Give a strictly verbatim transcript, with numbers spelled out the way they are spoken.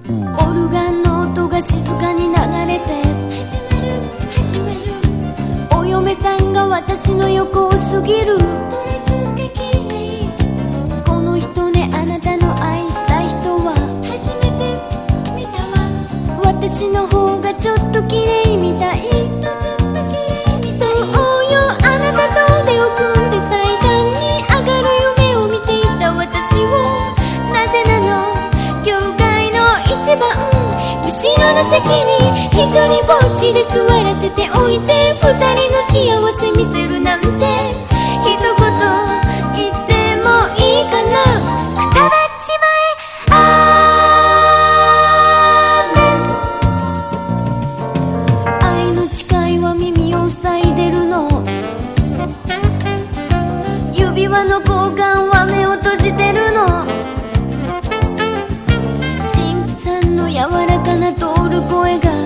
オルガンの音が静かに流れて、始まる始まる。お嫁さんが私の横を過ぎる。ドレスが綺麗。この人ね、あなたの愛した人は初めて見たわ。私の方がちょっと綺麗みたい。ずっとずっと綺麗みたい。そうよ、あなたと腕を組んで祭壇に上がる夢を見ていた私を、なぜなの、教会の一番後ろの席に一人ぼっちで座らせておいて、二人の幸せ見せるなんて一言言ってもいいかな。くたばっちまえ、あーめん。愛の誓いは耳を塞いでるの。指輪の交換は目を閉じてるの。神父さんの柔らかな通る声が